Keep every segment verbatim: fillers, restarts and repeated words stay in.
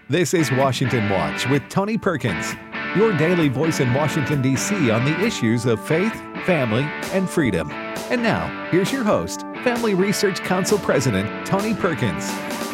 This is Washington Watch with Tony Perkins, your daily voice in Washington, D C on the issues of faith, family, and freedom. And now, here's your host, Family Research Council President Tony Perkins.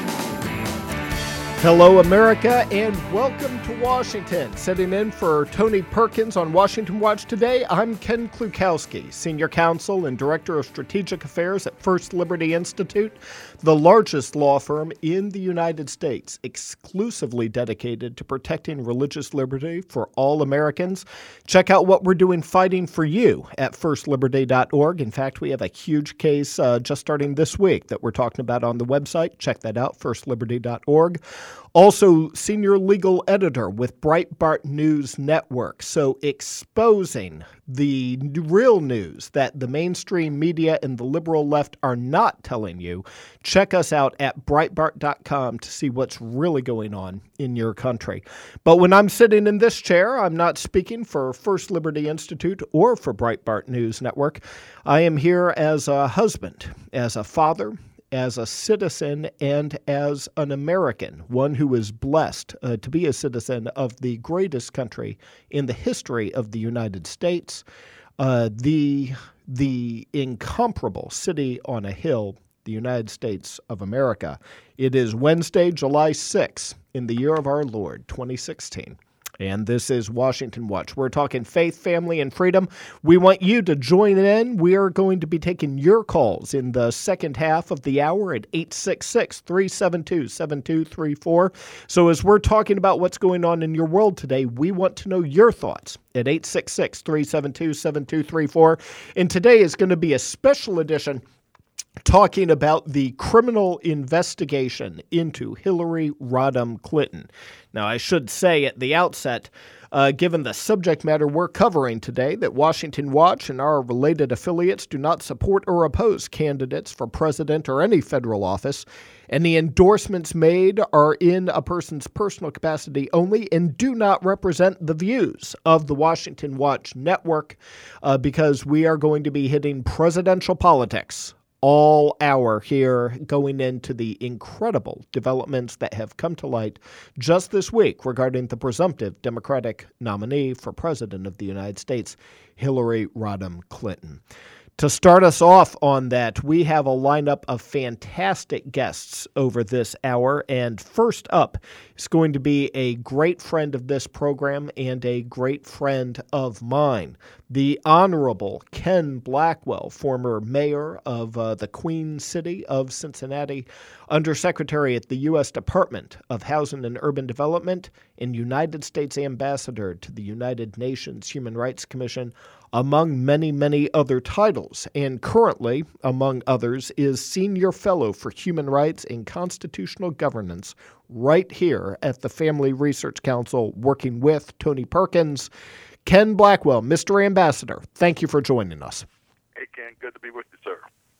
Hello, America, and welcome to Washington. Sitting in for Tony Perkins on Washington Watch today, I'm Ken Klukowski, Senior Counsel and Director of Strategic Affairs at First Liberty Institute, the largest law firm in the United States, exclusively dedicated to protecting religious liberty for all Americans. Check out what we're doing fighting for you at first liberty dot org. In fact, we have a huge case uh, just starting this week that we're talking about on the website. Check that out, first liberty dot org. Also, senior legal editor with Breitbart News Network. So exposing the real news that the mainstream media and the liberal left are not telling you. Check us out at breitbart dot com to see what's really going on in your country. But when I'm sitting in this chair, I'm not speaking for First Liberty Institute or for Breitbart News Network. I am here as a husband, as a father, as a citizen, and as an American, one who is blessed uh, to be a citizen of the greatest country in the history of the United States, uh, the, the incomparable city on a hill, the United States of America. It is Wednesday, July sixth, in the year of our Lord, twenty sixteen. And this is Washington Watch. We're talking faith, family, and freedom. We want you to join in. We are going to be taking your calls in the second half of the hour at eight six six, three seven two, seven two three four. So as we're talking about what's going on in your world today, we want to know your thoughts at eight six six, three seven two, seven two three four. And today is going to be a special edition talking about the criminal investigation into Hillary Rodham Clinton. Now, I should say at the outset, uh, given the subject matter we're covering today, that Washington Watch and our related affiliates do not support or oppose candidates for president or any federal office. And the endorsements made are in a person's personal capacity only and do not represent the views of the Washington Watch network uh, because we are going to be hitting presidential politics all hour here, going into the incredible developments that have come to light just this week regarding the presumptive Democratic nominee for president of the United States, Hillary Rodham Clinton. To start us off on that, we have a lineup of fantastic guests over this hour. And first up is going to be a great friend of this program and a great friend of mine, the Honorable Ken Blackwell, former mayor of uh, the Queen City of Cincinnati, Undersecretary at the U S Department of Housing and Urban Development, and United States Ambassador to the United Nations Human Rights Commission, among many, many other titles. And currently, among others, is Senior Fellow for Human Rights and Constitutional Governance right here at the Family Research Council, working with Tony Perkins. Ken Blackwell, Mister Ambassador, thank you for joining us. Hey, Ken, good to be with you, sir.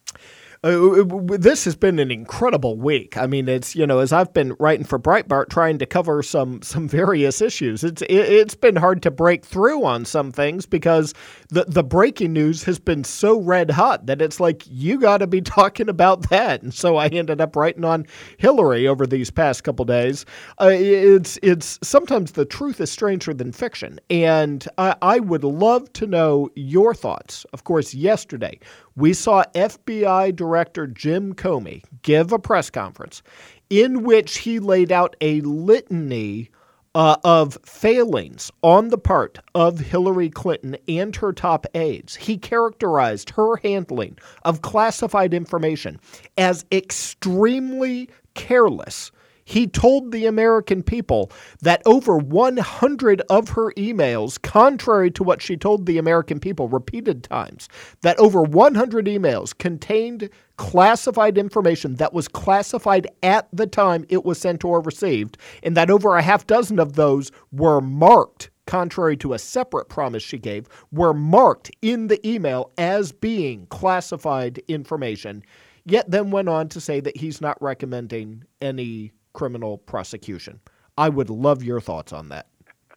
Uh, this has been an incredible week. I mean, it's, you know, as I've been writing for Breitbart trying to cover some some various issues, it's it, it's been hard to break through on some things because the, the breaking news has been so red hot that it's like, you got to be talking about that. And so I ended up writing on Hillary over these past couple days. Uh, it's it's sometimes the truth is stranger than fiction. And I, I would love to know your thoughts. Of course, yesterday, we saw F B I Director Jim Comey give a press conference in which he laid out a litany uh, of failings on the part of Hillary Clinton and her top aides. He characterized her handling of classified information as extremely careless. He told the American people that over one hundred of her emails, contrary to what she told the American people repeated times, that over one hundred emails contained classified information that was classified at the time it was sent or received, and that over a half dozen of those were marked, contrary to a separate promise she gave, were marked in the email as being classified information, yet then went on to say that he's not recommending any criminal prosecution. I would love your thoughts on that.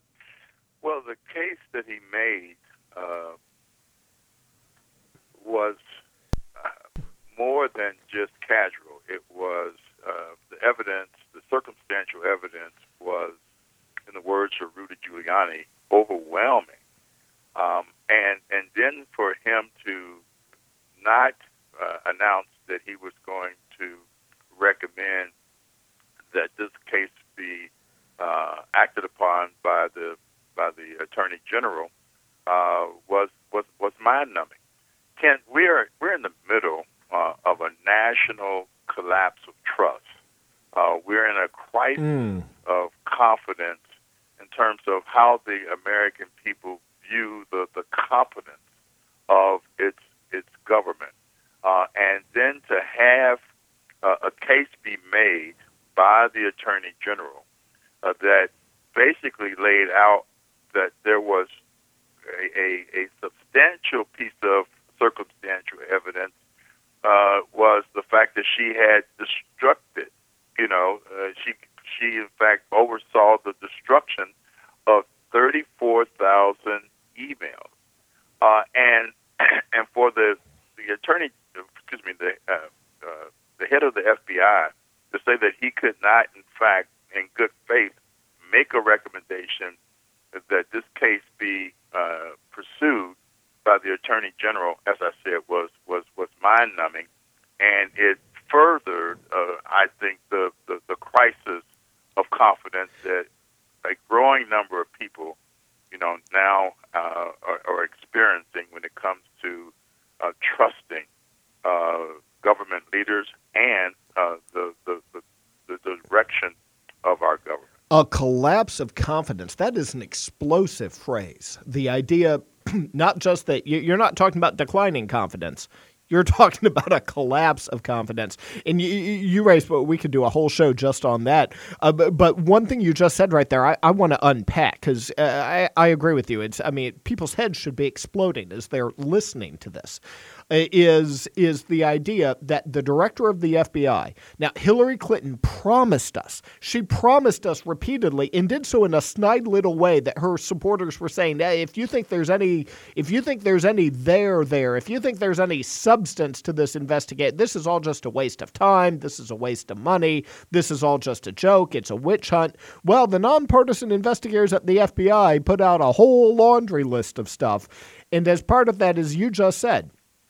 Well, the case that he made uh, was uh, more than just casual. It was uh, the evidence, the circumstantial evidence was, in the words of Rudy Giuliani, overwhelming. Um, and and then for him to not uh, announce that he was going to recommend that this case be uh, acted upon by the by the Attorney General uh, was was was mind-numbing. Ken, we're we're in the middle uh, of a national collapse of trust. Uh, we're in a crisis mm. of confidence in terms of how the American people view the, the competence of its its government. Uh, and then to have uh, a case be made by the Attorney General uh, that basically laid out that there was a, a, a substantial piece of circumstantial evidence uh, was the fact that she had destructed, you know, uh, she she in fact oversaw the destruction of thirty-four thousand emails, uh, and and for the the attorney, excuse me, the uh, uh, the head of the F B I to say that he could not, in fact, in good faith, make a recommendation that this case be uh, pursued by the Attorney General, as I said, was was was mind-numbing, and it furthered, uh, I think, the, the the crisis of confidence that a growing number of people, you know, now uh, are, are experiencing when it comes to uh, trusting uh, government leaders and uh, the, the, the, the direction of our government. A collapse of confidence. That is an explosive phrase. The idea, not just that you're not talking about declining confidence. You're talking about a collapse of confidence. And you, you raised, but we could do a whole show just on that. Uh, but, but one thing you just said right there, I, I want to unpack because uh, I, I agree with you. It's, I mean, people's heads should be exploding as they're listening to this. Uh, is is the idea that the director of the F B I, now Hillary Clinton promised us, she promised us repeatedly and did so in a snide little way that her supporters were saying, hey, if you think there's any, if you think there's any there there, if you think there's any substance to this investigate, this is all just a waste of time, this is a waste of money, this is all just a joke, it's a witch hunt. Well, the nonpartisan investigators at the F B I put out a whole laundry list of stuff, and as part of that, as you just said,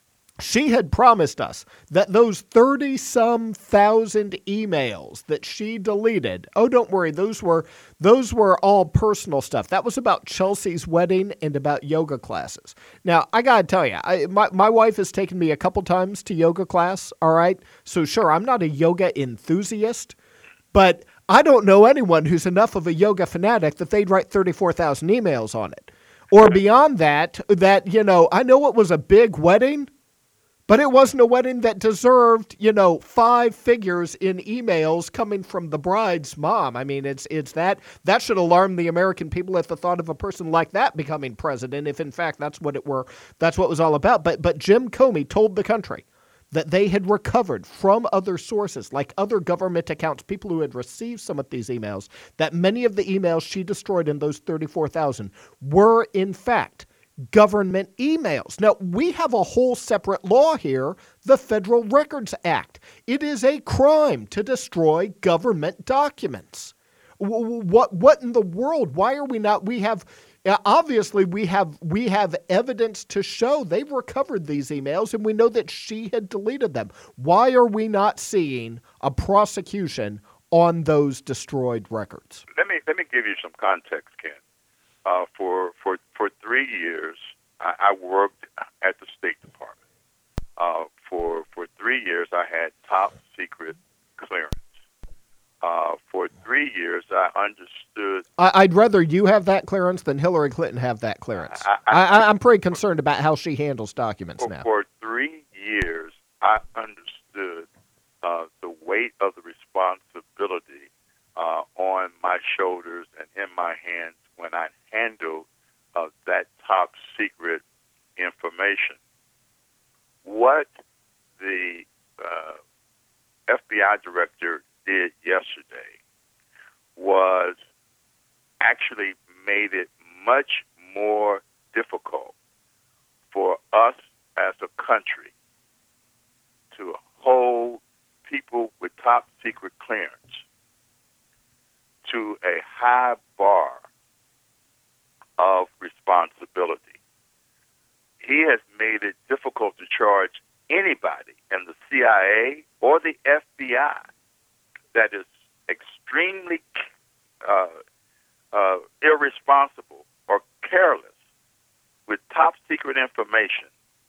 she had promised us that those thirty-some thousand emails that she deleted, oh, don't worry, those were those were all personal stuff. That was about Chelsea's wedding and about yoga classes. Now, I got to tell you, I, my, my wife has taken me a couple times to yoga class, all right? So, sure, I'm not a yoga enthusiast, but I don't know anyone who's enough of a yoga fanatic that they'd write thirty-four thousand emails on it. Or beyond that, that, you know, I know it was a big wedding, but it wasn't a wedding that deserved, you know, five figures in emails coming from the bride's mom. I mean, it's it's that that should alarm the American people at the thought of a person like that becoming president, if in fact that's what it were, that's what it was all about. But but Jim Comey told the country that they had recovered from other sources, like other government accounts, people who had received some of these emails, that many of the emails she destroyed in those thirty-four thousand were in fact government emails. Now, we have a whole separate law here, the Federal Records Act. It is a crime to destroy government documents. What what in the world? Why are we not? We have obviously we have we have evidence to show they've recovered these emails, and we know that she had deleted them. Why are we not seeing a prosecution on those destroyed records? Let me let me give you some context, Ken. Uh, for for for three years, I, I worked at the State Department. Uh, for for three years, I had top secret clearance. Uh, for three years, I understood. I, I'd rather you have that clearance than Hillary Clinton have that clearance. I, I, I, I'm pretty concerned about how she handles documents for, now. For three years, I understood uh, the weight of the responsibility uh, on my shoulders and in my hands when I handled uh, that top secret information. What the uh, F B I director did yesterday was actually made it much more difficult for us as a country to hold people with top secret clearance to a high bar of responsibility. He has made it difficult to charge anybody in the C I A or the F B I that is extremely uh, uh, irresponsible or careless with top secret information.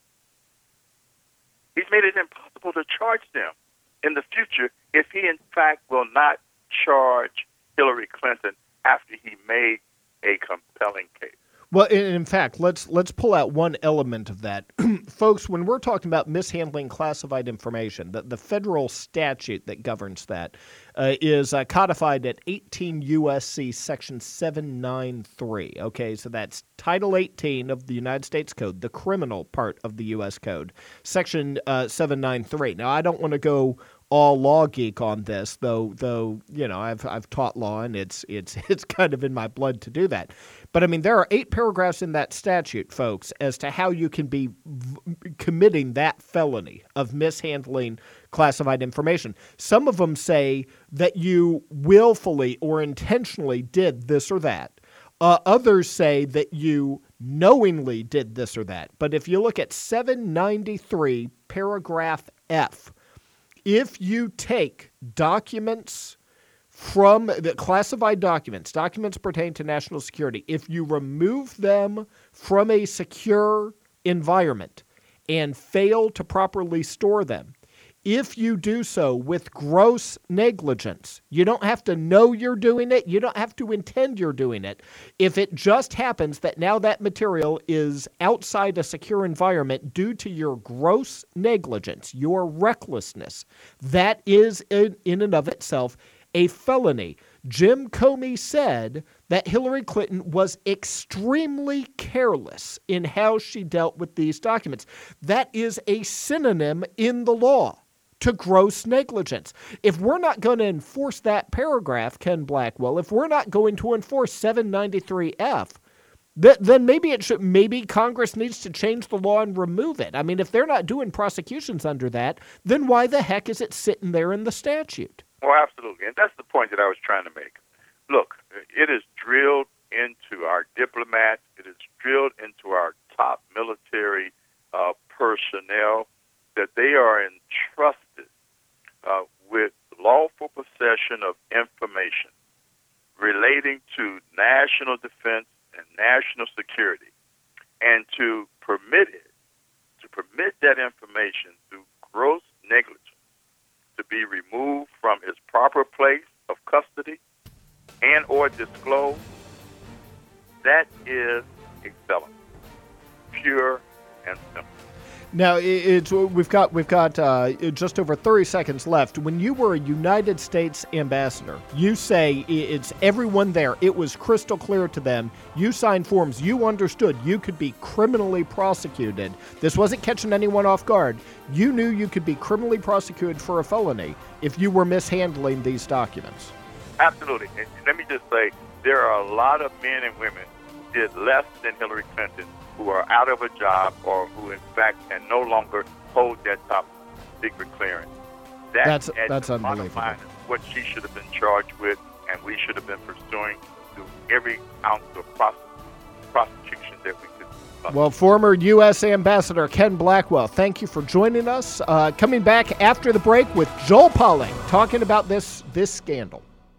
He's made it impossible to charge them in the future if he, in fact, will not charge Hillary Clinton after he made a compelling case. Well, in, in fact, let's let's pull out one element of that. Folks, when we're talking about mishandling classified information, the, the federal statute that governs that uh, is uh, codified at eighteen U S C Section seven ninety-three. Okay, so that's Title eighteen of the United States Code, the criminal part of the U S Code, Section uh, seven ninety-three. Now, I don't want to go all law geek on this, though. Though you know, I've I've taught law, and it's it's it's kind of in my blood to do that. But I mean, there are eight paragraphs in that statute, folks, as to how you can be v- committing that felony of mishandling classified information. Some of them say that you willfully or intentionally did this or that. Uh, others say that you knowingly did this or that. But if you look at seven ninety-three, paragraph F, if you take documents from the classified documents, documents pertaining to national security, if you remove them from a secure environment and fail to properly store them, if you do so with gross negligence, you don't have to know you're doing it. You don't have to intend you're doing it. If it just happens that now that material is outside a secure environment due to your gross negligence, your recklessness, that is in, in and of itself a felony. Jim Comey said that Hillary Clinton was extremely careless in how she dealt with these documents. That is a synonym in the law to gross negligence. If we're not going to enforce that paragraph, Ken Blackwell, if we're not going to enforce seven ninety-three F, th- then maybe it should. Maybe Congress needs to change the law and remove it. I mean, if they're not doing prosecutions under that, then why the heck is it sitting there in the statute? Well, absolutely. And that's the point that I was trying to make. Look, it is drilled into our diplomats. It is drilled into our top military uh, personnel that they are entrusted uh, with lawful possession of information relating to national defense and national security, and to permit it, to permit that information through gross negligence to be removed from its proper place of custody and or disclosed, that is a felony, pure and simple. Now, it's we've got we've got uh, just over thirty seconds left. When you were a United States ambassador, you say it's everyone there. It was crystal clear to them. You signed forms. You understood you could be criminally prosecuted. This wasn't catching anyone off guard. You knew you could be criminally prosecuted for a felony if you were mishandling these documents. Absolutely. And let me just say, there are a lot of men and women who did less than Hillary Clinton, who are out of a job or who, in fact, can no longer hold that top secret clearance. That, that's that's unbelievable. Line, is what she should have been charged with, and we should have been pursuing through every ounce of pros- prosecution that we could. Uh, well, former U S Ambassador Ken Blackwell, thank you for joining us. Uh, coming back after the break with Joel Pauling, talking about this this scandal.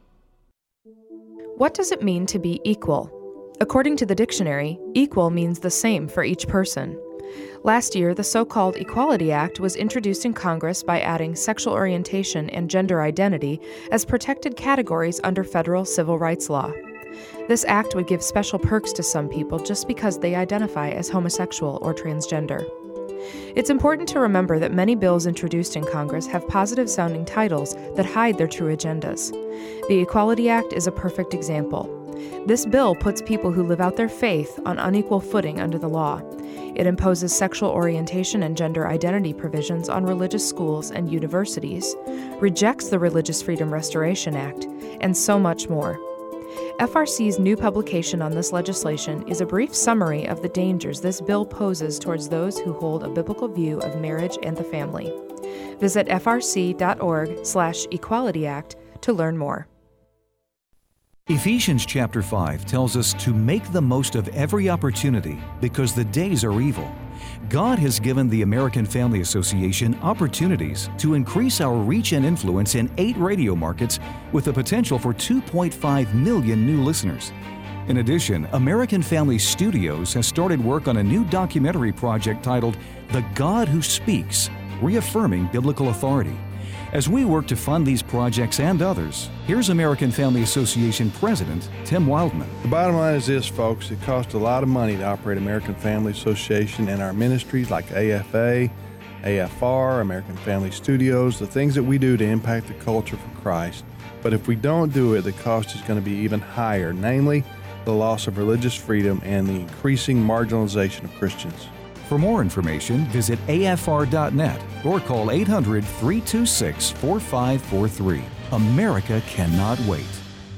What does it mean to be equal? According to the dictionary, equal means the same for each person. Last year, the so-called Equality Act was introduced in Congress by adding sexual orientation and gender identity as protected categories under federal civil rights law. This act would give special perks to some people just because they identify as homosexual or transgender. It's important to remember that many bills introduced in Congress have positive-sounding titles that hide their true agendas. The Equality Act is a perfect example. This bill puts people who live out their faith on unequal footing under the law. It imposes sexual orientation and gender identity provisions on religious schools and universities, rejects the Religious Freedom Restoration Act, and so much more. F R C's new publication on this legislation is a brief summary of the dangers this bill poses towards those who hold a biblical view of marriage and the family. Visit f r c dot org slash equality act to learn more. Ephesians chapter five tells us to make the most of every opportunity because the days are evil. God has given the American Family Association opportunities to increase our reach and influence in eight radio markets with the potential for two point five million new listeners. In addition, American Family Studios has started work on a new documentary project titled The God Who Speaks, Reaffirming Biblical Authority. As we work to fund these projects and others, here's American Family Association President Tim Wildman. The bottom line is this, folks. It costs a lot of money to operate American Family Association and our ministries like A F A, A F R, American Family Studios, the things that we do to impact the culture for Christ. But if we don't do it, the cost is going to be even higher, namely the loss of religious freedom and the increasing marginalization of Christians. For more information, visit A F R dot net or call eight hundred, three two six, four five four three. America cannot wait.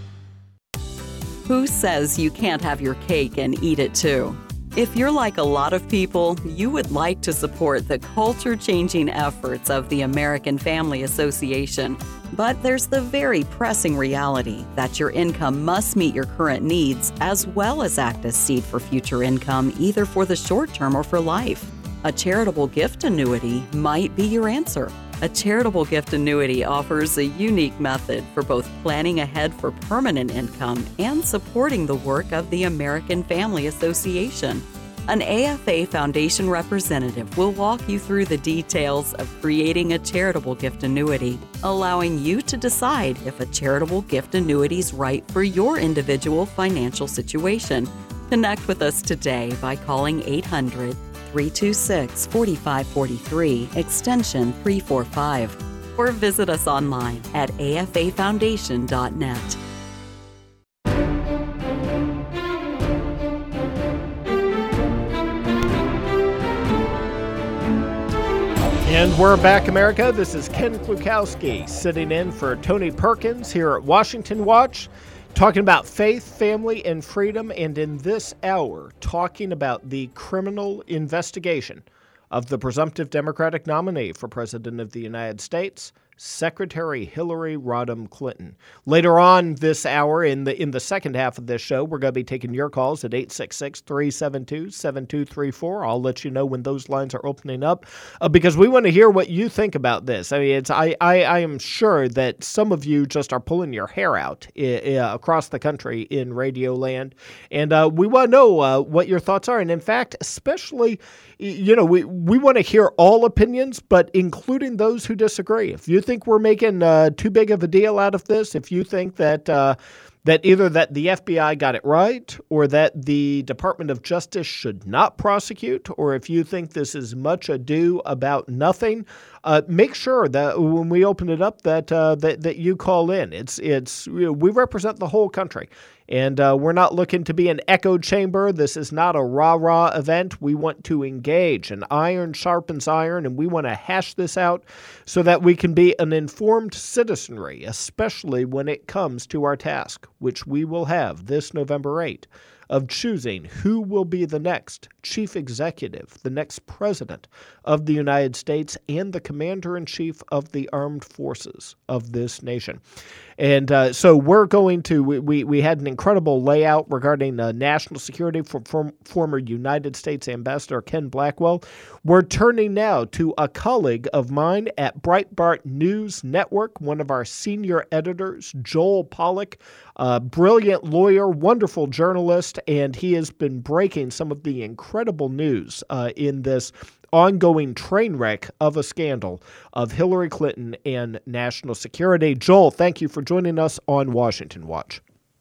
Who says you can't have your cake and eat it too? If you're like a lot of people, you would like to support the culture-changing efforts of the American Family Association. But there's the very pressing reality that your income must meet your current needs as well as act as seed for future income, either for the short term or for life. A charitable gift annuity might be your answer. A charitable gift annuity offers a unique method for both planning ahead for permanent income and supporting the work of the American Family Association. An A F A Foundation representative will walk you through the details of creating a charitable gift annuity, allowing you to decide if a charitable gift annuity is right for your individual financial situation. Connect with us today by calling eight hundred, three two six, four five four three, extension three four five, or visit us online at A F A foundation dot net. And we're back, America. This is Ken Klukowski sitting in for Tony Perkins here at Washington Watch, talking about faith, family, and freedom, and in this hour, talking about the criminal investigation of the presumptive Democratic nominee for President of the United States, Secretary Hillary Rodham Clinton. Later on this hour, in the in the second half of this show, we're going to be taking your calls at eight six six, three seven two, seven two three four. I'll let you know when those lines are opening up uh, because we want to hear what you think about this. I mean, it's I, I, I am sure that some of you just are pulling your hair out uh, across the country in radio land, and uh, we want to know uh, what your thoughts are. And in fact, especially, you know, we, we want to hear all opinions, but including those who disagree. If you think we're making uh, too big of a deal out of this, if you think that uh, that either that the F B I got it right or that the Department of Justice should not prosecute, or if you think this is much ado about nothing, uh, make sure that when we open it up that uh, that that you call in. It's it's you know, we represent the whole country. And uh, we're not looking to be an echo chamber. This is not a rah-rah event. We want to engage, and iron sharpens iron, and we want to hash this out so that we can be an informed citizenry, especially when it comes to our task, which we will have this November eighth, of choosing who will be the next chief executive, the next president of the United States, and the commander-in-chief of the armed forces of this nation. And uh, so we're going to, we, we had an incredible layout regarding uh, national security from, from former United States Ambassador Ken Blackwell. We're turning now to a colleague of mine at Breitbart News Network, one of our senior editors, Joel Pollack, a brilliant lawyer, wonderful journalist, and he has been breaking some of the incredible news uh, in this ongoing train wreck of a scandal of Hillary Clinton and national security. Joel, thank you for joining us on Washington Watch.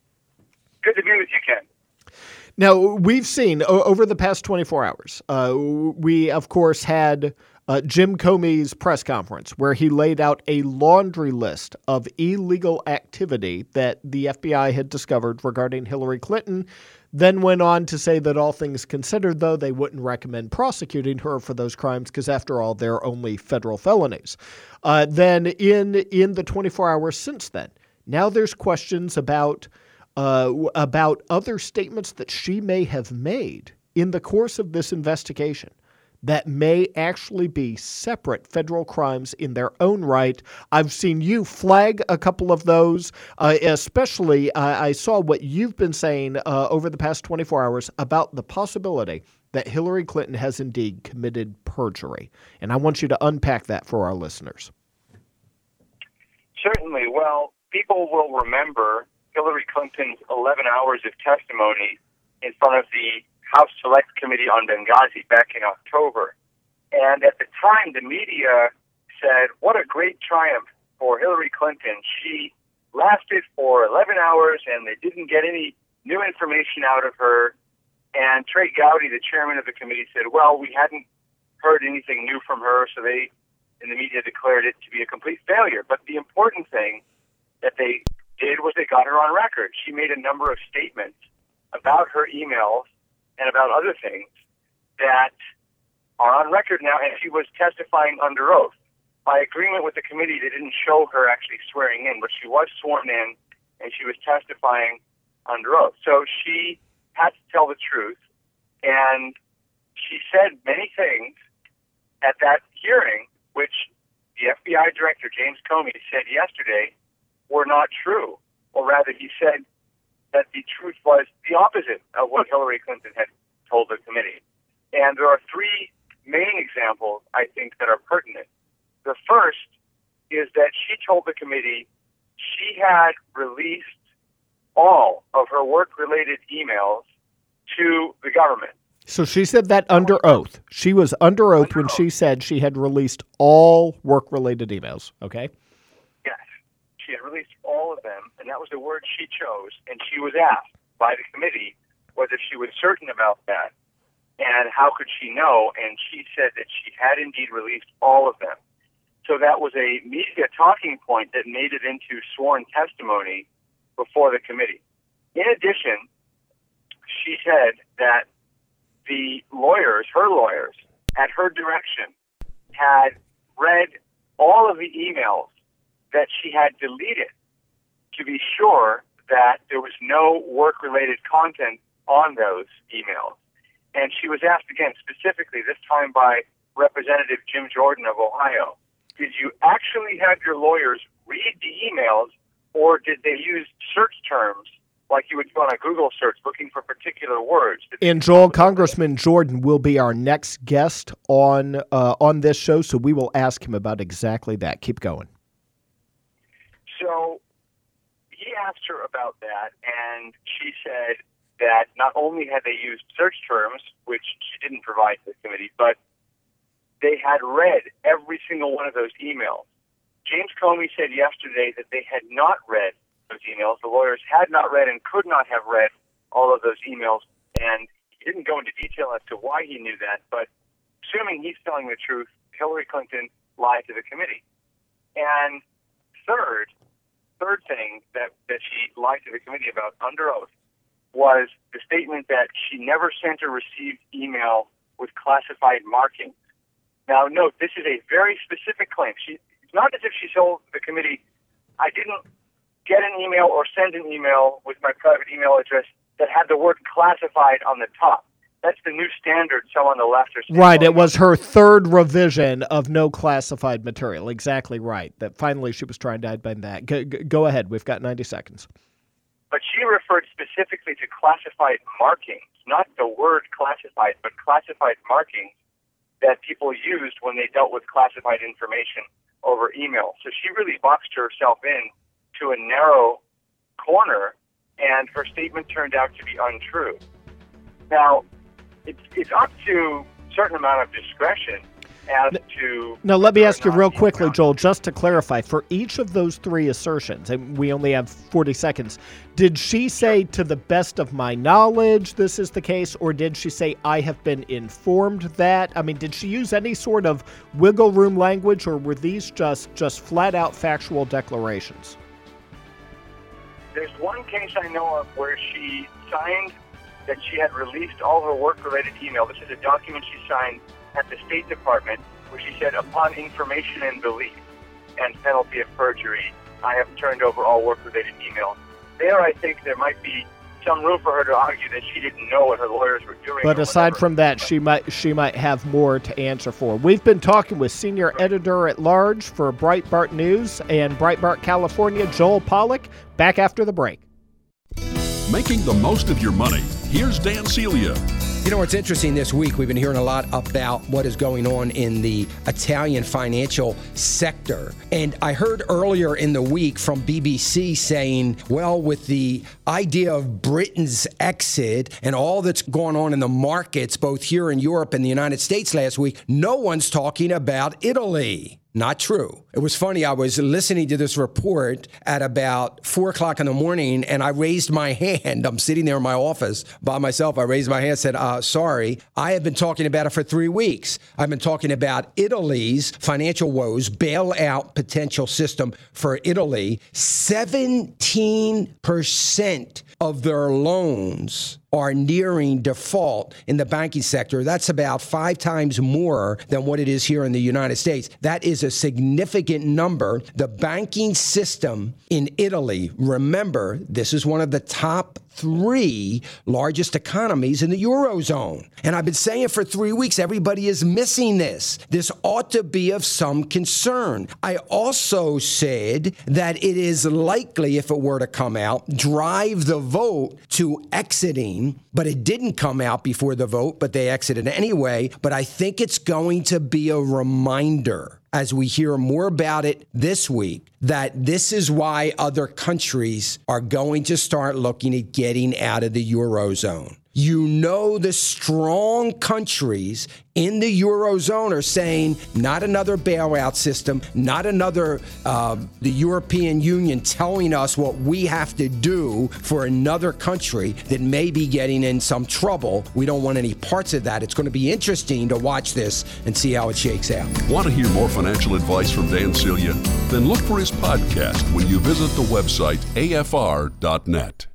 Good to be with you, Ken. Now, we've seen o- over the past twenty-four hours, uh, we, of course, had uh, Jim Comey's press conference where he laid out a laundry list of illegal activity that the F B I had discovered regarding Hillary Clinton. Then went on to say that all things considered, though, they wouldn't recommend prosecuting her for those crimes because, after all, they're only federal felonies. Uh, then in in the twenty-four hours since then, now there's questions about uh, about other statements that she may have made in the course of this investigation. that may actually be separate federal crimes in their own right. I've seen you flag a couple of those, uh, especially uh, I saw what you've been saying uh, over the past twenty-four hours about the possibility that Hillary Clinton has indeed committed perjury. And I want you to unpack that for our listeners. Certainly. Well, people will remember Hillary Clinton's eleven hours of testimony in front of the House Select Committee on Benghazi back in October. And at the time, the media said, what a great triumph for Hillary Clinton. She lasted for eleven hours and they didn't get any new information out of her. And Trey Gowdy, the chairman of the committee, said, well, we hadn't heard anything new from her, so they, in the media, declared it to be a complete failure. But the important thing that they did was they got her on record. She made a number of statements about her emails and about other things that are on record now, and she was testifying under oath. By agreement with the committee, they didn't show her actually swearing in, but she was sworn in, and she was testifying under oath. So she had to tell the truth, and she said many things at that hearing, which the F B I director, James Comey, said yesterday were not true, or rather he said that the truth was the opposite of what Hillary Clinton had told the committee. And there are three main examples, I think, that are pertinent. The first is that she told the committee she had released all of her work-related emails to the government. So she said that under oath. She was under oath Under when oath. she said she had released all work-related emails, okay? Yes. She had released all of them, and that was the word she chose, and she was asked by the committee whether she was certain about that, and how could she know, and she said that she had indeed released all of them. So that was a media talking point that made it into sworn testimony before the committee. In addition, she said that the lawyers, her lawyers, at her direction, had read all of the emails that she had deleted to be sure that there was no work-related content on those emails. And she was asked again specifically, this time by Representative Jim Jordan of Ohio, did you actually have your lawyers read the emails, or did they use search terms like you would do on a Google search looking for particular words? And Joel, Congressman Jordan will be our next guest on uh, on this show, so we will ask him about exactly that. Keep going. So he asked her about that, and she said that not only had they used search terms, which she didn't provide to the committee, but they had read every single one of those emails. James Comey said yesterday that they had not read those emails. The lawyers had not read and could not have read all of those emails, and he didn't go into detail as to why he knew that, but assuming he's telling the truth, Hillary Clinton lied to the committee. And third, third thing that, that she lied to the committee about under oath was the statement that she never sent or received email with classified markings. Now, note, this is a very specific claim. She, it's not as if she told the committee, I didn't get an email or send an email with my private email address that had the word classified on the top. That's the new standard some on the left are saying. Right, it was her third revision of no classified material. Exactly right, that finally she was trying to amend that. Go, go ahead, we've got ninety seconds. But she referred specifically to classified markings, not the word classified, but classified markings that people used when they dealt with classified information over email. So she really boxed herself in to a narrow corner, and her statement turned out to be untrue. Now, it's, it's up to a certain amount of discretion as to... Now, let me ask you real quickly, Joel, just to clarify, for each of those three assertions, and we only have forty seconds, did she say, to the best of my knowledge, this is the case, or did she say, I have been informed that? I mean, did she use any sort of wiggle room language, or were these just, just flat-out factual declarations? There's one case I know of where she signed that she had released all her work-related email. This is a document she signed at the State Department where she said, upon information and belief and penalty of perjury, I have turned over all work-related emails. There, I think there might be some room for her to argue that she didn't know what her lawyers were doing. But aside from that, she might she might have more to answer for. We've been talking with senior editor at large for Breitbart News and Breitbart California, Joel Pollack. Back after the break. Making the most of your money. Here's Dan Celia. You know, it's interesting this week. We've been hearing a lot about what is going on in the Italian financial sector. And I heard earlier in the week from B B C saying, well, with the idea of Britain's exit and all that's going on in the markets, both here in Europe and the United States last week, no one's talking about Italy. Not true. It was funny. I was listening to this report at about four o'clock in the morning, and I raised my hand. I'm sitting there in my office by myself. I raised my hand and said, uh, sorry, I have been talking about it for three weeks. I've been talking about Italy's financial woes, bailout potential system for Italy. seventeen percent of their loans are nearing default in the banking sector. That's about five times more than what it is here in the United States. That is a significant number. The banking system in Italy, remember, this is one of the top three largest economies in the Eurozone. And I've been saying for three weeks, everybody is missing this. This ought to be of some concern. I also said that it is likely, if it were to come out, drive the vote to exiting, but it didn't come out before the vote, but they exited anyway. But I think it's going to be a reminder, as we hear more about it this week, that this is why other countries are going to start looking at getting out of the Eurozone. You know, the strong countries in the Eurozone are saying not another bailout system, not another, uh, the European Union telling us what we have to do for another country that may be getting in some trouble. We don't want any parts of that. It's going to be interesting to watch this and see how it shakes out. Want to hear more financial advice from Dan Celia? Then look for his podcast when you visit the website A F R dot net.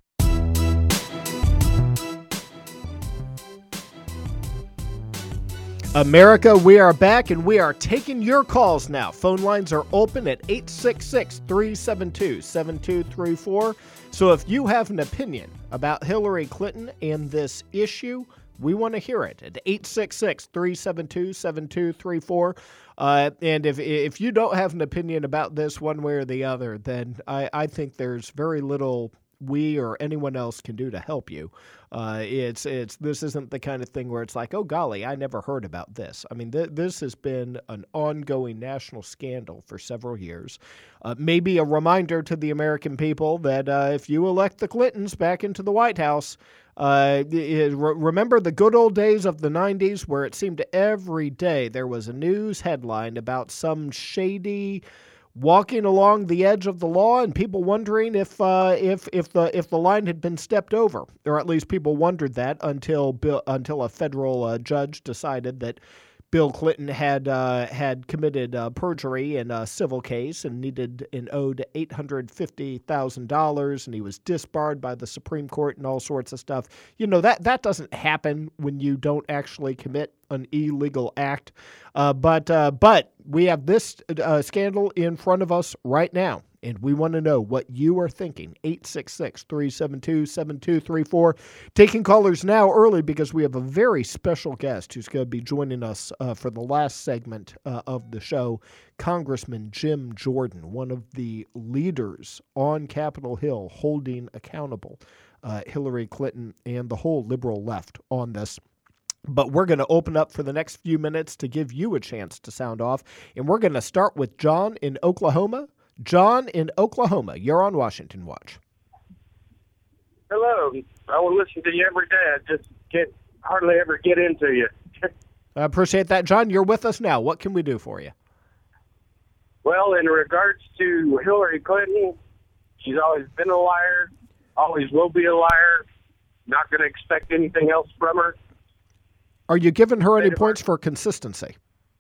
America, we are back, and we are taking your calls now. Phone lines are open at eight six six, three seven two, seven two three four. So if you have an opinion about Hillary Clinton and this issue, we want to hear it at eight six six, three seven two, seven two three four. Uh, and if if you don't have an opinion about this one way or the other, then I, I think there's very little we or anyone else can do to help you. Uh, it's it's this isn't the kind of thing where it's like, oh, golly, I never heard about this. I mean, th- this has been an ongoing national scandal for several years. Uh, maybe a reminder to the American people that uh, if you elect the Clintons back into the White House, uh, it, remember the good old days of the nineties where it seemed every day there was a news headline about some shady walking along the edge of the law, and people wondering if uh, if if the if the line had been stepped over, or at least people wondered that until Bill, until a federal uh, judge decided that Bill Clinton had uh, had committed uh, perjury in a civil case and needed and owed eight hundred fifty thousand dollars, and he was disbarred by the Supreme Court and all sorts of stuff. You know, that that doesn't happen when you don't actually commit an illegal act. Uh, but uh, but we have this uh, scandal in front of us right now, and we want to know what you are thinking. eight six six, three seven two, seven two three four. Taking callers now early because we have a very special guest who's going to be joining us uh, for the last segment uh, of the show, Congressman Jim Jordan, one of the leaders on Capitol Hill holding accountable uh, Hillary Clinton and the whole liberal left on this. But we're going to open up for the next few minutes to give you a chance to sound off. And we're going to start with John in Oklahoma. John in Oklahoma, you're on Washington Watch. Hello. I will listen to you every day. I just can't hardly ever get into you. I appreciate that. John, you're with us now. What can we do for you? Well, in regards to Hillary Clinton, she's always been a liar, always will be a liar, not going to expect anything else from her. Are you giving her any points for consistency?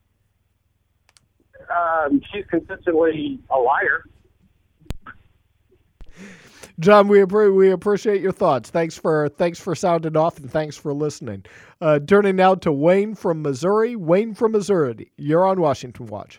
Um, she's consistently a liar. John, we we appreciate your thoughts. Thanks for thanks for sounding off, and thanks for listening. Uh, turning now to Wayne from Missouri. Wayne from Missouri, you're on Washington Watch.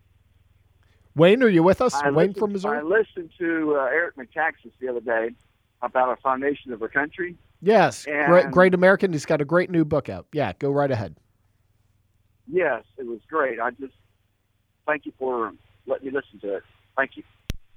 Wayne, are you with us? I Wayne listened, from Missouri. I listened to uh, Eric Metaxas the other day, about our foundation of our country. Yes, And great, great American. He's got a great new book out. Yeah, go right ahead. Yes, it was great. I just thank you for letting me listen to it. Thank you.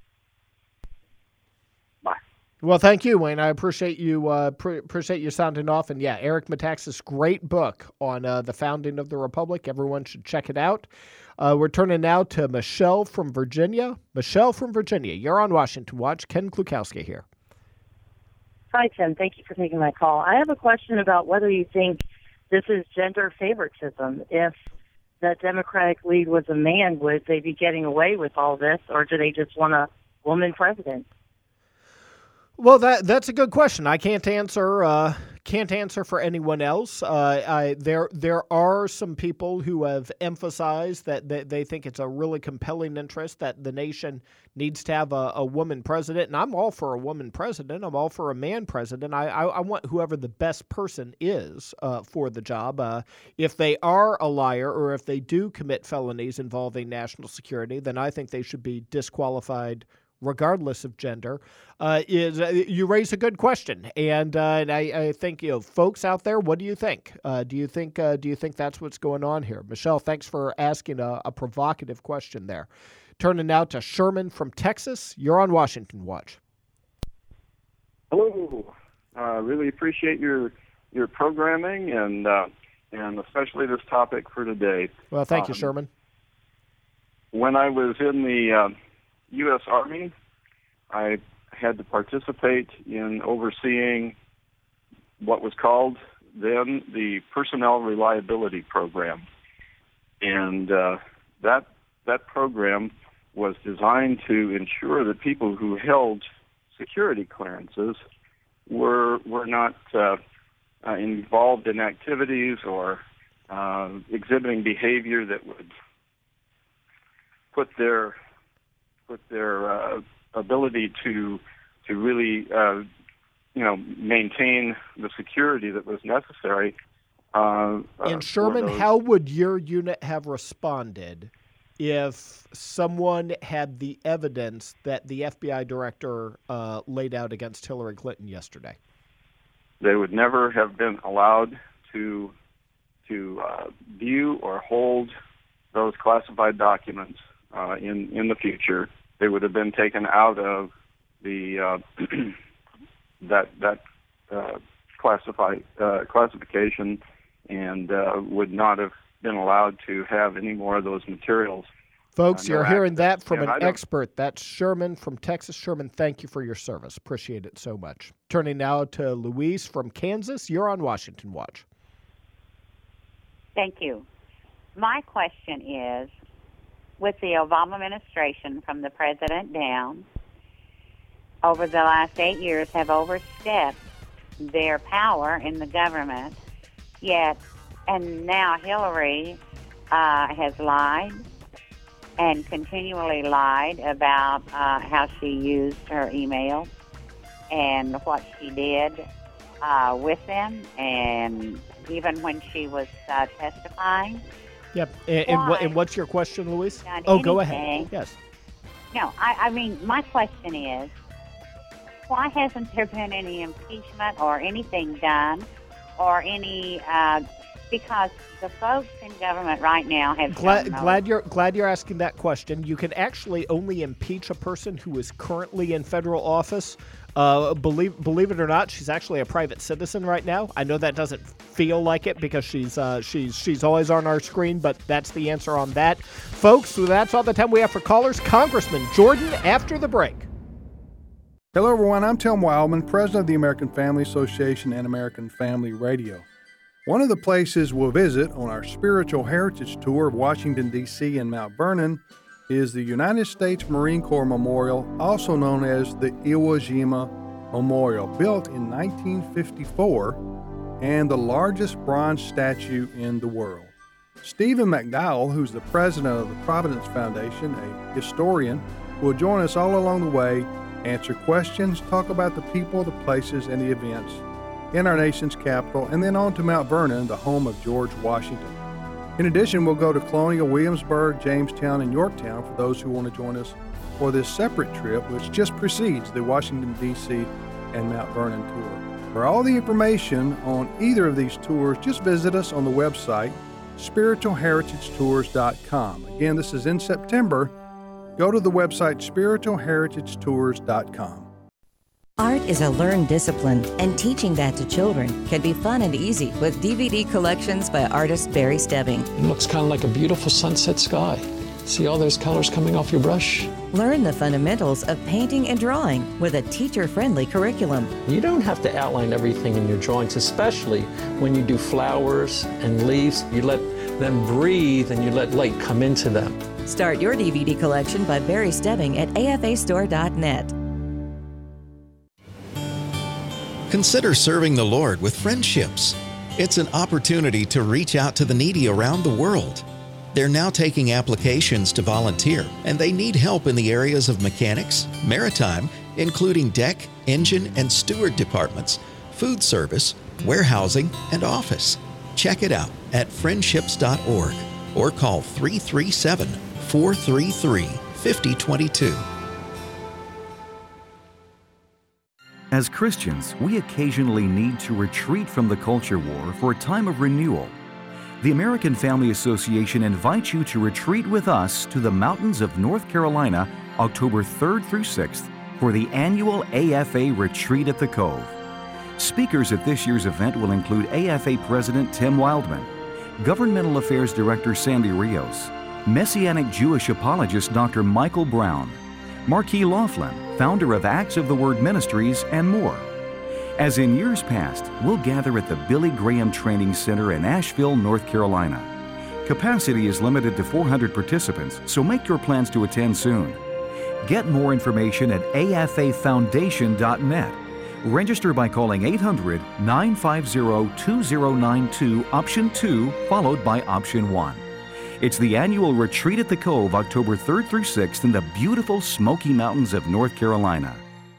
Bye. Well, thank you, Wayne. I appreciate you uh, pre- appreciate you sounding off. And yeah, Eric Metaxas' great book on uh, the founding of the Republic. Everyone should check it out. Uh, we're turning now to Michelle from Virginia. Michelle from Virginia, you're on Washington Watch. Ken Klukowski here. Hi, Tim. Thank you for taking my call. I have a question about whether you think this is gender favoritism. If the Democratic lead was a man, would they be getting away with all this, or do they just want a woman president? Well, that that's a good question. I can't answer. Uh, can't answer for anyone else. Uh, I, there there are some people who have emphasized that they, they think it's a really compelling interest that the nation needs to have a, a woman president, and I'm all for a woman president. I'm all for a man president. I I, I want whoever the best person is uh, for the job. Uh, if they are a liar or if they do commit felonies involving national security, then I think they should be disqualified regardless of gender. Uh, is uh, you raise a good question, and, uh, and I, I think you know, folks out there, what do you think? Uh, do you think uh, do you think that's what's going on here? Michelle, thanks for asking a, a provocative question there. Turning now to Sherman from Texas. You're on Washington Watch. Hello. Uh, really appreciate your your programming and uh, and especially this topic for today. Well, thank you, um, Sherman. When I was in the uh, U S Army, I had to participate in overseeing what was called then the Personnel Reliability Program. And uh, that that program was designed to ensure that people who held security clearances were were not uh, uh, involved in activities or uh, exhibiting behavior that would put their put their uh, ability to to really uh, you know maintain the security that was necessary. Uh, and Sherman, those... how would your unit have responded if someone had the evidence that the F B I director uh, laid out against Hillary Clinton yesterday? They would never have been allowed to to uh, view or hold those classified documents uh, in in the future. They would have been taken out of the uh, that that uh, classified uh, classification and uh, would not have been allowed to have any more of those materials. Folks, uh, you're hearing that from and an expert. That's Sherman from Texas. Sherman, thank you for your service. Appreciate it so much. Turning now to Louise from Kansas. You're on Washington Watch. Thank you. My question is, with the Obama administration from the president down, over the last eight years have overstepped their power in the government, yet, and now Hillary uh, has lied and continually lied about uh, how she used her email and what she did uh, with them, and even when she was uh, testifying. Yep. And, and, what, and what's your question, Louise? Done Oh, go anything. ahead. Yes. No, I, I mean, my question is, why hasn't there been any impeachment or anything done or any, uh, because the folks in government right now have Glad, shown no- glad you're glad you're asking that question. You can actually only impeach a person who is currently in federal office. Uh, believe believe it or not, she's actually a private citizen right now. I know that doesn't feel like it because she's uh, she's she's always on our screen, but that's the answer on that, folks. So that's all the time we have for callers. Congressman Jordan, after the break. Hello, everyone. I'm Tim Wildman, president of the American Family Association and American Family Radio. One of the places we'll visit on our spiritual heritage tour of Washington, D C and Mount Vernon is the United States Marine Corps Memorial, also known as the Iwo Jima Memorial, built in nineteen fifty-four and the largest bronze statue in the world. Stephen McDowell, who's the president of the Providence Foundation, a historian, will join us all along the way, answer questions, talk about the people, the places, and the events in our nation's capital, and then on to Mount Vernon, the home of George Washington. In addition, we'll go to Colonial Williamsburg, Jamestown, and Yorktown for those who want to join us for this separate trip, which just precedes the Washington, D C and Mount Vernon tour. For all the information on either of these tours, just visit us on the website, spiritual heritage tours dot com. Again, this is in September. Go to the website, spiritual heritage tours dot com. Art is a learned discipline, and teaching that to children can be fun and easy with D V D collections by artist Barry Stebbing. It looks kind of like a beautiful sunset sky. See all those colors coming off your brush? Learn the fundamentals of painting and drawing with a teacher-friendly curriculum. You don't have to outline everything in your drawings, especially when you do flowers and leaves. You let them breathe and you let light come into them. Start your D V D collection by Barry Stebbing at A F A store dot net. Consider serving the Lord with Friendships. It's an opportunity to reach out to the needy around the world. They're now taking applications to volunteer, and they need help in the areas of mechanics, maritime, including deck, engine, and steward departments, food service, warehousing, and office. Check it out at friendships dot org or call three three seven, four three three, five zero two two. As Christians, we occasionally need to retreat from the culture war for a time of renewal. The American Family Association invites you to retreat with us to the mountains of North Carolina, October third through sixth, for the annual A F A Retreat at the Cove. Speakers at this year's event will include A F A President Tim Wildman, Governmental Affairs Director Sandy Rios, Messianic Jewish apologist Doctor Michael Brown, Marquis Laughlin, founder of Acts of the Word Ministries, and more. As in years past, we'll gather at the Billy Graham Training Center in Asheville, North Carolina. Capacity is limited to four hundred participants, so make your plans to attend soon. Get more information at A F A foundation dot net. Register by calling eight hundred, nine five zero, two zero nine two, option two, followed by option one. It's the annual Retreat at the Cove, October third through sixth in the beautiful Smoky Mountains of North Carolina.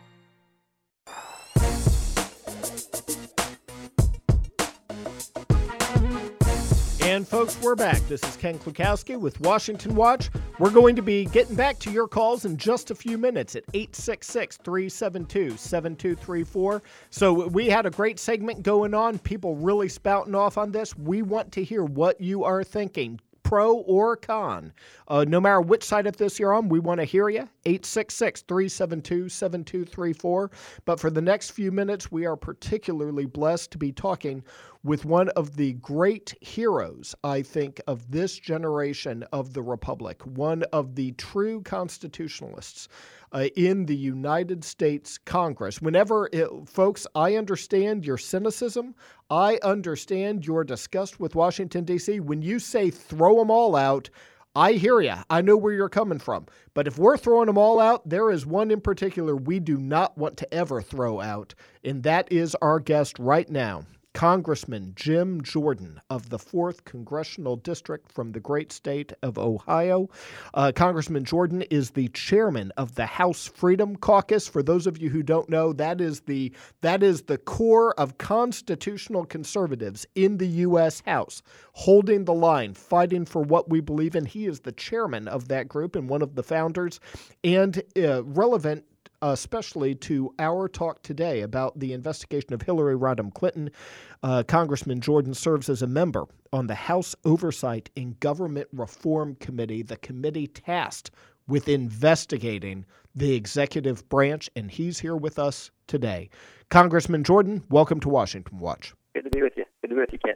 And folks, we're back. This is Ken Klukowski with Washington Watch. We're going to be getting back to your calls in just a few minutes at eight six six, three seven two, seven two three four. So we had a great segment going on, people really spouting off on this. We want to hear what you are thinking, pro or con. Uh, no matter which side of this you're on, we want to hear you. eight six six, three seven two, seven two three four. But for the next few minutes, we are particularly blessed to be talking with one of the great heroes, I think, of this generation of the Republic, one of the true constitutionalists uh, in the United States Congress. Whenever, it, folks, I understand your cynicism. I understand your disgust with Washington, D C. When you say throw them all out, I hear you. I know where you're coming from. But if we're throwing them all out, there is one in particular we do not want to ever throw out, and that is our guest right now, Congressman Jim Jordan of the fourth Congressional District from the great state of Ohio. Uh, Congressman Jordan is the chairman of the House Freedom Caucus. For those of you who don't know, that is the that is the core of constitutional conservatives in the U S House, holding the line, fighting for what we believe in. He is the chairman of that group and one of the founders, and uh, relevant especially to our talk today about the investigation of Hillary Rodham Clinton. Uh, Congressman Jordan serves as a member on the House Oversight and Government Reform Committee, the committee tasked with investigating the executive branch, and he's here with us today. Congressman Jordan, welcome to Washington Watch. Good to be with you. Good to be with you, Ken.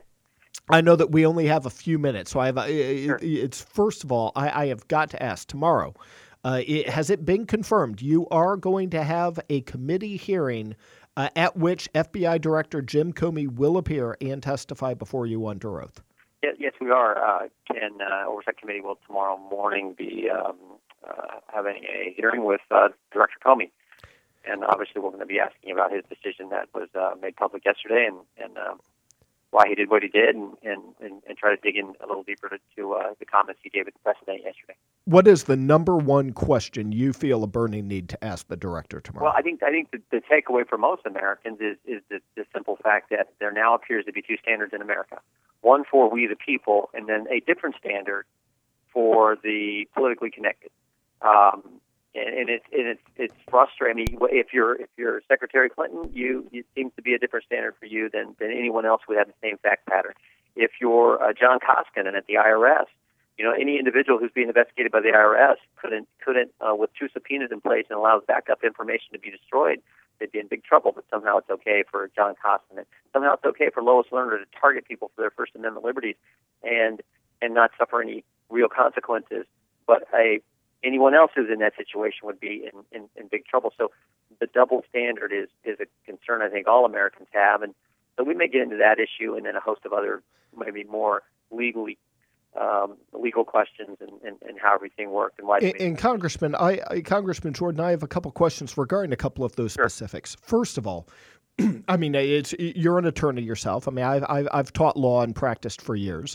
I know that we only have a few minutes, so I have. A, Sure. It's first of all, I, I have got to ask tomorrow. Uh, it, has it been confirmed you are going to have a committee hearing uh, at which F B I Director Jim Comey will appear and testify before you under oath? Yes, yes we are. Uh, Ken, uh, Oversight Committee will tomorrow morning be um, uh, having a hearing with uh, Director Comey. And obviously we're going to be asking about his decision that was uh, made public yesterday and, and uh, why he did what he did and, and, and, and try to dig in a little deeper to, to uh, the comments he gave at the press day yesterday. What is the number one question you feel a burning need to ask the director tomorrow? Well, I think I think the, the takeaway for most Americans is, is the, the simple fact that there now appears to be two standards in America. One for we the people, and then a different standard for the politically connected. Um, and, and it's and it's it's frustrating. I mean, if you're if you're Secretary Clinton, you it seems to be a different standard for you than than anyone else who had the same fact pattern. If you're uh, John Koskinen at the I R S, you know, any individual who's being investigated by the I R S couldn't couldn't uh, with two subpoenas in place and allows backup information to be destroyed, they'd be in big trouble. But somehow it's okay for John Koskinen. Somehow it's okay for Lois Lerner to target people for their First Amendment liberties and and not suffer any real consequences. But a anyone else who's in that situation would be in, in, in big trouble. So the double standard is is a concern I think all Americans have, and so we may get into that issue and then a host of other maybe more legally um, legal questions and, and, and how everything worked and why. And, and Congressman, I, I Congressman Jordan, I have a couple questions regarding a couple of those sure. specifics. First of all, I mean, it's you're an attorney yourself. I mean, I've I've, I've taught law and practiced for years.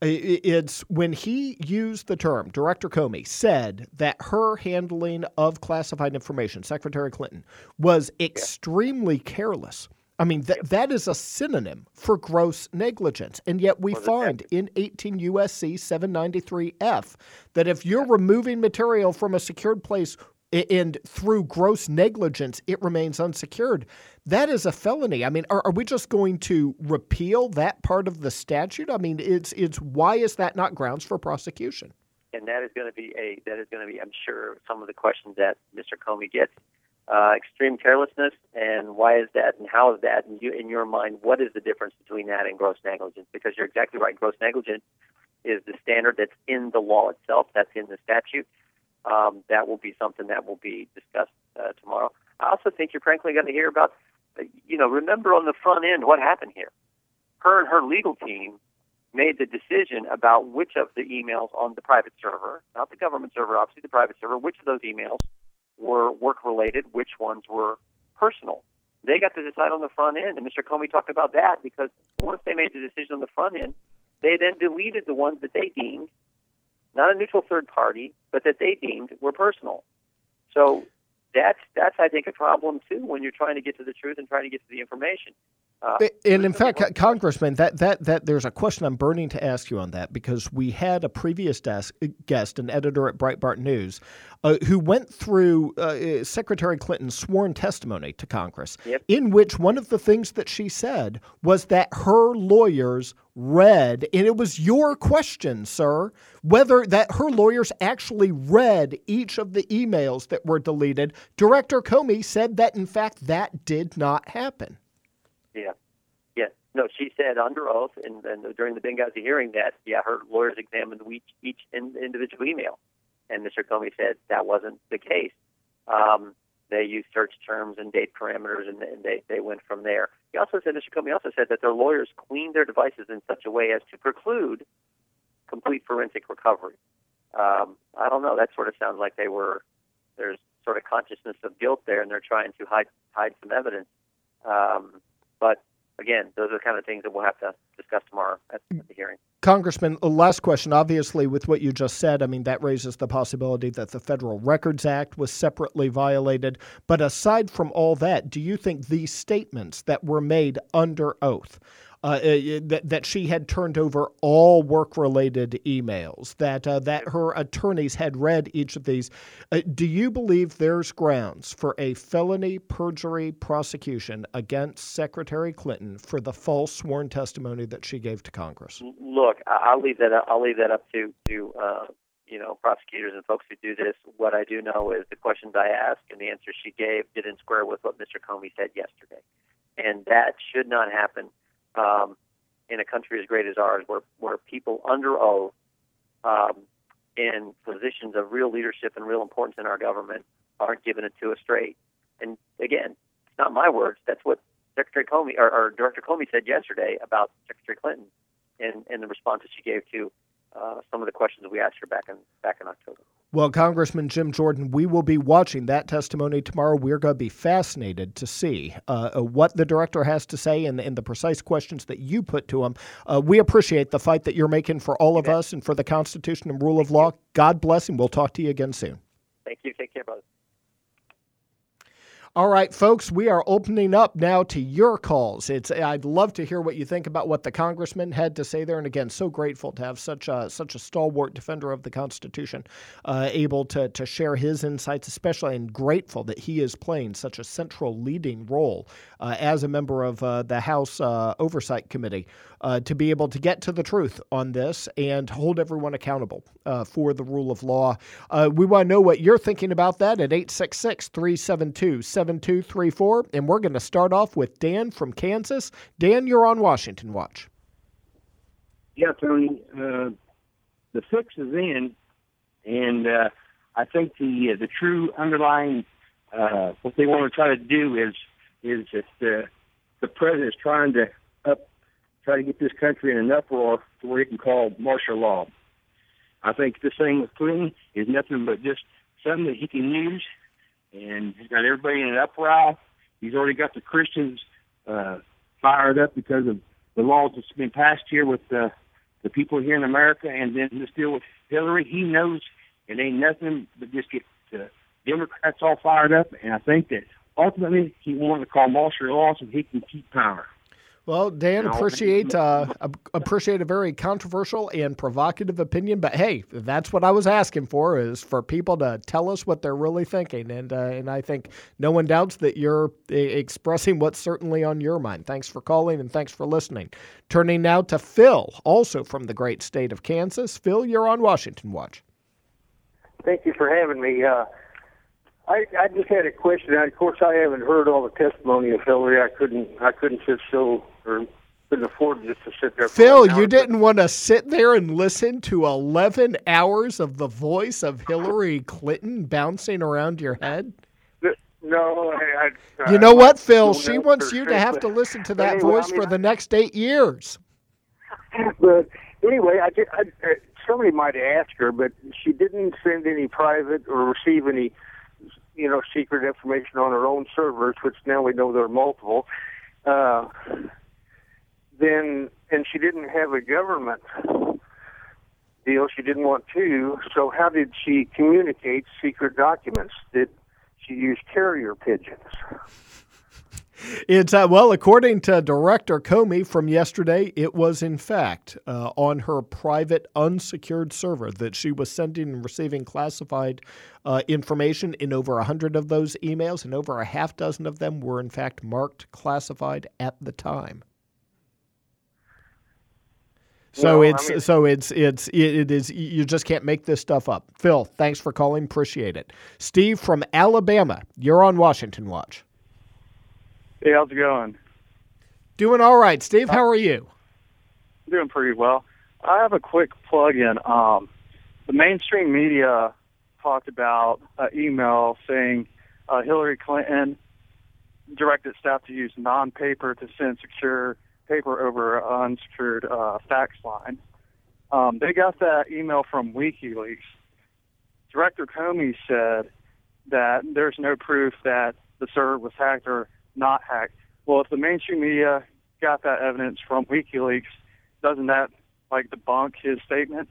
It's when he used the term, Director Comey said that her handling of classified information, Secretary Clinton, was extremely yeah. careless. I mean, th- that is a synonym for gross negligence. And yet we find in eighteen U S C seven ninety-three F that if you're removing material from a secured place and through gross negligence, it remains unsecured, that is a felony. I mean, are, are we just going to repeal that part of the statute? I mean, it's it's why is that not grounds for prosecution? And that is going to be a that is going to be, I'm sure, some of the questions that Mister Comey gets. Uh, extreme carelessness, and why is that, and how is that? And you, in your mind, what is the difference between that and gross negligence? Because you're exactly right. Gross negligence is the standard that's in the law itself. That's in the statute. Um, that will be something that will be discussed uh, tomorrow. I also think you're frankly going to hear about, uh, you know, remember on the front end what happened here. Her and her legal team made the decision about which of the emails on the private server, not the government server, obviously the private server, which of those emails were work-related, which ones were personal. They got to decide on the front end, and Mister Comey talked about that because once they made the decision on the front end, they then deleted the ones that they deemed, not a neutral third party, but that they deemed were personal. So that's, that's I think, a problem, too, when you're trying to get to the truth and trying to get to the information. Uh, and in fact, Congressman, that, that that there's a question I'm burning to ask you on that because we had a previous desk, guest, an editor at Breitbart News, uh, who went through uh, Secretary Clinton's sworn testimony to Congress, yep. in which one of the things that she said was that her lawyers read, and it was your question, sir, whether that her lawyers actually read each of the emails that were deleted. Director Comey said that, in fact, that did not happen. Yeah, yeah. No, she said under oath and, and during the Benghazi hearing that, yeah, her lawyers examined each, each individual email. And Mister Comey said that wasn't the case. Um, they used search terms and date parameters, and, and they, they went from there. He also said, Mister Comey also said that their lawyers cleaned their devices in such a way as to preclude complete forensic recovery. Um, I don't know. That sort of sounds like they were, there's sort of consciousness of guilt there, and they're trying to hide hide some evidence. Um, But, again, those are the kind of things that we'll have to discuss tomorrow at the hearing. Congressman, last question. Obviously, with what you just said, I mean, that raises the possibility that the Federal Records Act was separately violated. But aside from all that, do you think these statements that were made under oath, uh, that, that she had turned over all work-related emails, that uh, that her attorneys had read each of these, uh, do you believe there's grounds for a felony perjury prosecution against Secretary Clinton for the false sworn testimony that she gave to Congress? Look, I'll leave that up, I'll leave that up to to uh, you know prosecutors and folks who do this. What I do know is the questions I asked and the answers she gave didn't square with what Mister Comey said yesterday, and that should not happen. Um, in a country as great as ours, where, where people under oath um, in positions of real leadership and real importance in our government aren't giving it to us straight. And again, it's not my words. That's what Secretary Comey or, or Director Comey said yesterday about Secretary Clinton and, and the responses she gave to uh, some of the questions we asked her back in back in October. Well, Congressman Jim Jordan, we will be watching that testimony tomorrow. We're going to be fascinated to see uh, what the director has to say and, and the precise questions that you put to him. Uh, we appreciate the fight that you're making for all of us and for the Constitution and rule of law. God bless, and we'll talk to you again soon. Thank you. Take care, brother. All right, folks, we are opening up now to your calls. It's I'd love to hear what you think about what the congressman had to say there. And again, so grateful to have such a such a stalwart defender of the Constitution uh, able to to share his insights, especially, and grateful that he is playing such a central leading role uh, as a member of uh, the House uh, Oversight Committee uh, to be able to get to the truth on this and hold everyone accountable uh, for the rule of law. Uh, we want to know what you're thinking about that at eight six six, three seven two, seven two three four. And we're going to start off with Dan from Kansas. Dan, you're on Washington Watch. Yeah, Tony, uh, the fix is in, and uh, I think the uh, the true underlying uh, what they want to try to do is is that the the president is trying to up try to get this country in an uproar to where he can call martial law. I think this thing with Clinton is nothing but just something that he can use, and he's got everybody in an uproar. He's already got the Christians uh, fired up because of the laws that's been passed here with uh, the people here in America, and then this deal with Hillary. He knows it ain't nothing but just get the Democrats all fired up, and I think that ultimately he wanted to call martial law so he can keep power. Well, Dan, appreciate uh, appreciate a very controversial and provocative opinion, but hey, that's what I was asking for, is for people to tell us what they're really thinking, and uh, and I think no one doubts that you're expressing what's certainly on your mind. Thanks for calling and thanks for listening. Turning now to Phil, also from the great state of Kansas. Phil, you're on Washington Watch. Thank you for having me. Uh, I, I just had a question. Of course, I haven't heard all the testimony of Hillary. I couldn't. I couldn't sit so, or couldn't afford just to sit there. For Phil, an hour. you didn't want to sit there and listen to eleven hours of the voice of Hillary Clinton bouncing around your head? No, I. I you know I, what, Phil? no, She no, wants for you sure, to have but- to listen to but that anyway, voice I mean, for the next eight years. But anyway, I, did, I uh, somebody might ask her, but she didn't send any private or receive any, you know, secret information on her own servers, which now we know there are multiple. Uh, then, and she didn't have a government deal. She didn't want to. So how did she communicate secret documents? Did she use carrier pigeons? It's uh, well, according to Director Comey from yesterday, it was in fact uh, on her private unsecured server that she was sending and receiving classified uh, information in over a hundred of those emails, and over a half dozen of them were in fact marked classified at the time. So Well, it's I mean- so it's it's it, it is you just can't make this stuff up. Phil, thanks for calling, appreciate it. Steve from Alabama, you're on Washington Watch. Hey, how's it going? Doing all right, Steve. How are you? Doing pretty well. I have a quick plug-in. Um, the mainstream media talked about an email saying uh, Hillary Clinton directed staff to use non-paper to send secure paper over an unsecured uh, fax line. Um, they got that email from WikiLeaks. Director Comey said that there's no proof that the server was hacked or not hacked. Well, if the mainstream media got that evidence from WikiLeaks, doesn't that like debunk his statement?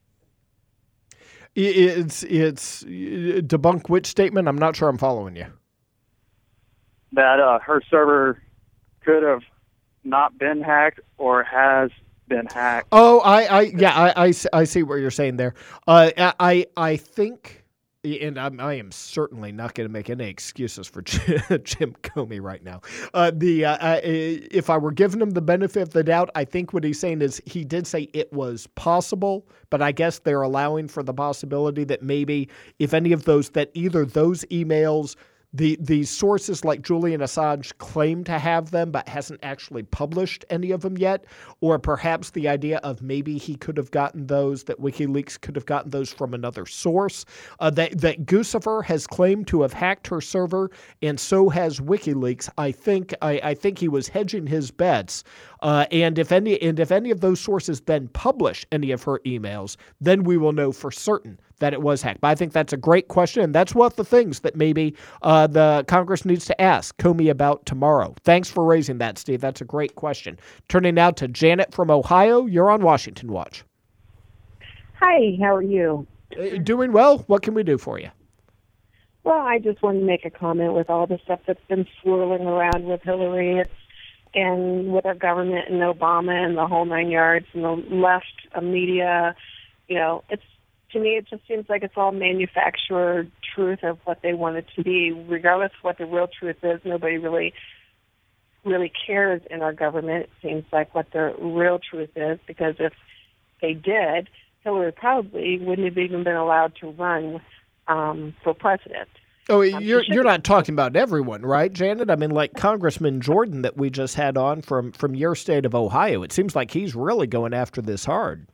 It's it's debunk which statement? I'm not sure I'm following you. That uh, her server could have not been hacked or has been hacked. Oh, I, I yeah, I, I, I see what you're saying there. Uh, I I think. And I'm, I am certainly not going to make any excuses for Jim Comey right now. Uh, the uh, uh, if I were giving him the benefit of the doubt, I think what he's saying is he did say it was possible, but I guess they're allowing for the possibility that maybe if any of those, that either those emails, the the sources like Julian Assange claim to have them but hasn't actually published any of them yet, or perhaps the idea of maybe he could have gotten those, that WikiLeaks could have gotten those from another source, uh, that, that Guccifer has claimed to have hacked her server, and so has WikiLeaks. I think I, I think he was hedging his bets, uh, and if any and if any of those sources then publish any of her emails, then we will know for certain that it was hacked. But I think that's a great question, and that's one of the things that maybe uh, the Congress needs to ask Comey about tomorrow. Thanks for raising that, Steve. That's a great question. Turning now to Janet from Ohio. You're on Washington Watch. Hi, how are you? Uh, doing well. What can we do for you? Well, I just wanted to make a comment with all the stuff that's been swirling around with Hillary it's, and with our government and Obama and the whole nine yards and the left uh, media. You know, it's to me, it just seems like it's all manufactured truth of what they want it to be. Regardless of what the real truth is, nobody really really cares in our government. It seems like what the real truth is, because if they did, Hillary probably wouldn't have even been allowed to run um, for president. Oh, you're you're not talking about everyone, right, Janet? I mean, like Congressman Jordan that we just had on from, from your state of Ohio. It seems like he's really going after this hard.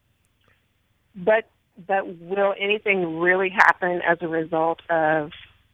But but will anything really happen as a result of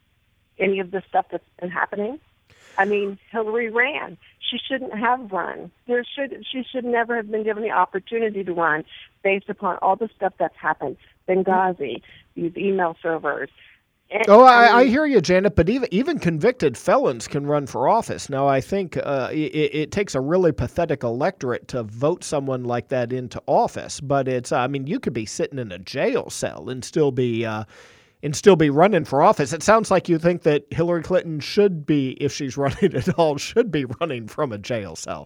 any of the stuff that's been happening? I mean, Hillary ran. She shouldn't have run. There should she should never have been given the opportunity to run based upon all the stuff that's happened. Benghazi, these email servers. And, oh, I, I, mean, I hear you, Janet, but even even convicted felons can run for office. Now, I think uh, it, it takes a really pathetic electorate to vote someone like that into office. But it's, I mean, you could be sitting in a jail cell and still be uh, and still be running for office. It sounds like you think that Hillary Clinton should be, if she's running at all, should be running from a jail cell.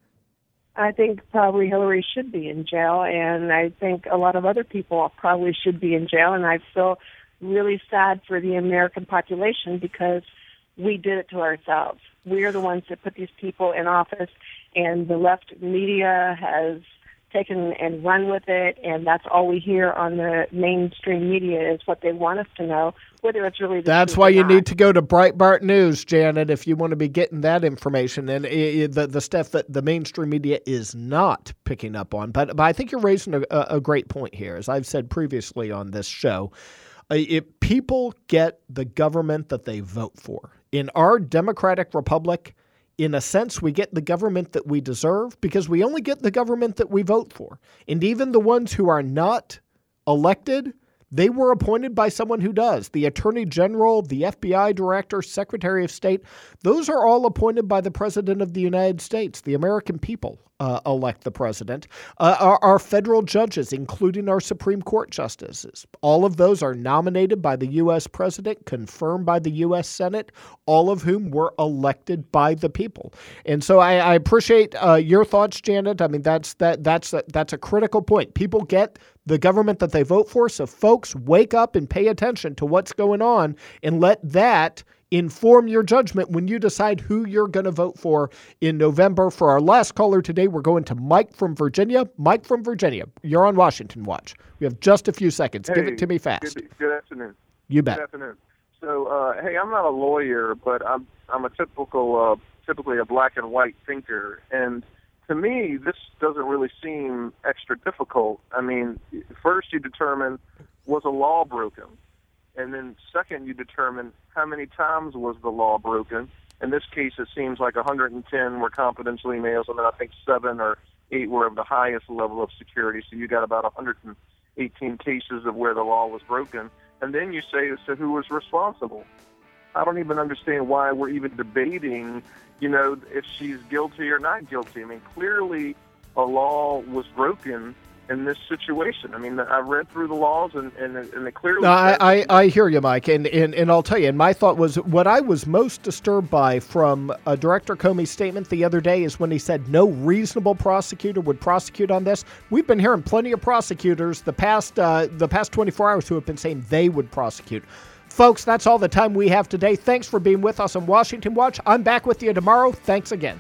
I think probably Hillary should be in jail, and I think a lot of other people probably should be in jail, and I feel really sad for the American population because we did it to ourselves. We are the ones that put these people in office, and the left media has taken and run with it, and that's all we hear on the mainstream media is what they want us to know, whether it's really the That's truth why or you not. need to go to Breitbart News, Janet, if you want to be getting that information and it, it, the, the stuff that the mainstream media is not picking up on. But, but I think you're raising a, a great point here. As I've said previously on this show, uh, it, people get the government that they vote for. In our democratic republic, in a sense, we get the government that we deserve because we only get the government that we vote for. And even the ones who are not elected, they were appointed by someone who does. The Attorney General, the F B I Director, Secretary of State, those are all appointed by the President of the United States. The American people uh, elect the president. Uh, our, our federal judges, including our Supreme Court justices, all of those are nominated by the U S president, confirmed by the U S Senate, all of whom were elected by the people. And so I, I appreciate uh, your thoughts, Janet. I mean, that's that that's a, that's a critical point. People get the government that they vote for. So folks, wake up and pay attention to what's going on and let that inform your judgment when you decide who you're going to vote for in November. For our last caller today, we're going to Mike from Virginia. Mike from Virginia, you're on Washington Watch. We have just a few seconds. Hey, Give it to me fast. Good, good afternoon. You bet. Good afternoon. So, uh, hey, I'm not a lawyer, but I'm I'm a typical, uh, typically a black and white thinker, and to me, this doesn't really seem extra difficult. I mean, first you determine, was a law broken? And then second, you determine how many times was the law broken. In this case, it seems like one hundred ten were confidential emails, and then I think seven or eight were of the highest level of security. So you got about one hundred eighteen cases of where the law was broken. And then you say as to who was responsible. I don't even understand why we're even debating, you know, if she's guilty or not guilty. I mean, clearly a law was broken in this situation. I mean, I read through the laws, and, and, and it clearly... No, I, I, I hear you, Mike, and, and, and I'll tell you, and my thought was, what I was most disturbed by from uh, Director Comey's statement the other day is when he said no reasonable prosecutor would prosecute on this. We've been hearing plenty of prosecutors the past uh, the past twenty-four hours who have been saying they would prosecute. Folks, that's all the time we have today. Thanks for being with us on Washington Watch. I'm back with you tomorrow. Thanks again.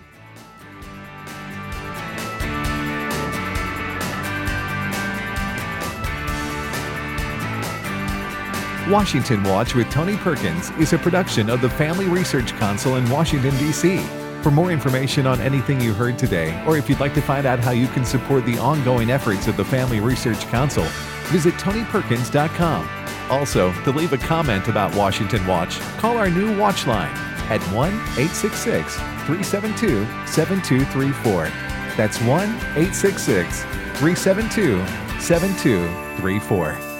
Washington Watch with Tony Perkins is a production of the Family Research Council in Washington, D C For more information on anything you heard today, or if you'd like to find out how you can support the ongoing efforts of the Family Research Council, visit tony perkins dot com. Also, to leave a comment about Washington Watch, call our new Watch line at one eight six six, three seven two, seven two three four. That's one eight six six, three seven two, seven two three four.